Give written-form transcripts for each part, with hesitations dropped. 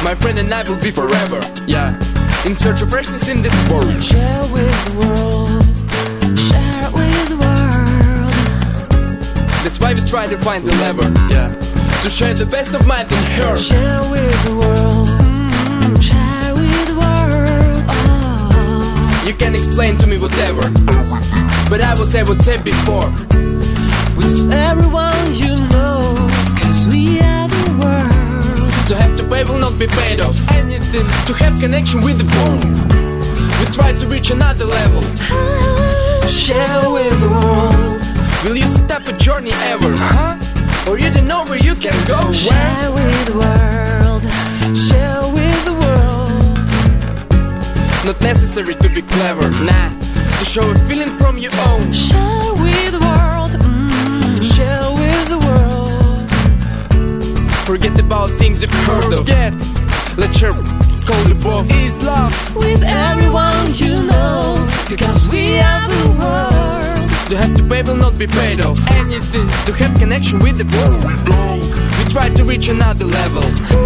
My friend and I will be forever, yeah, in search of freshness in this world. Share with the world, share with the world. That's why we try to find the lever, yeah, to share the best of mine and her. Share with the world, share with the world. Oh. You can explain to me whatever, but I will say what's said before. With everyone you know, 'cause we are the world. To have to pay will not be paid off. Anything to have connection with the world. We try to reach another level. Share with the world. Will you set up a journey ever, huh? Or you don't know where you can go? Share with the world, share with the world. Not necessary to be clever, nah, to show a feeling from your own. Share with the world, share with the world. Forget about things you've heard of. Forget, let's share, call it both. Is love with everyone you know, because we are the world. To have to pay will not be paid off. Anything to have connection with the world. We try to reach another level.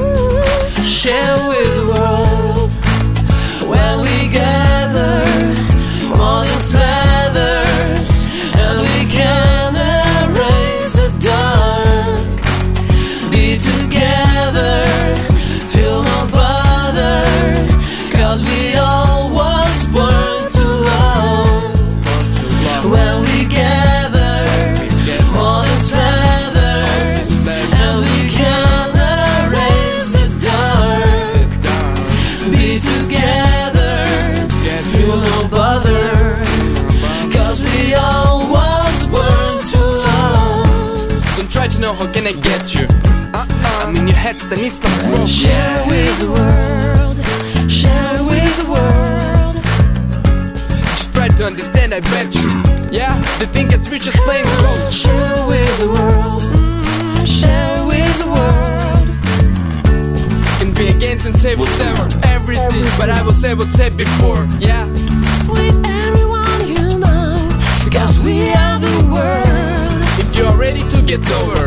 Share with the world. When we gather, morning feathers, and we can erase the dark. Be together, feel no bother, 'cause we all was born to love. When we gather, morning feathers, and we can erase the dark. Be together, feel no bother, 'cause we all was born to love. Don't try to know how can I get you. I'm in your head, Stanisław Grof. Share with the world, share with the world. Just try to understand, I bet you. Yeah, the thing is we just playing close. Share with the world, share with the world. Can be against and say whatever, everything, but I will say what's said before, yeah. With everyone you know, because we are the world. If you are ready to get over,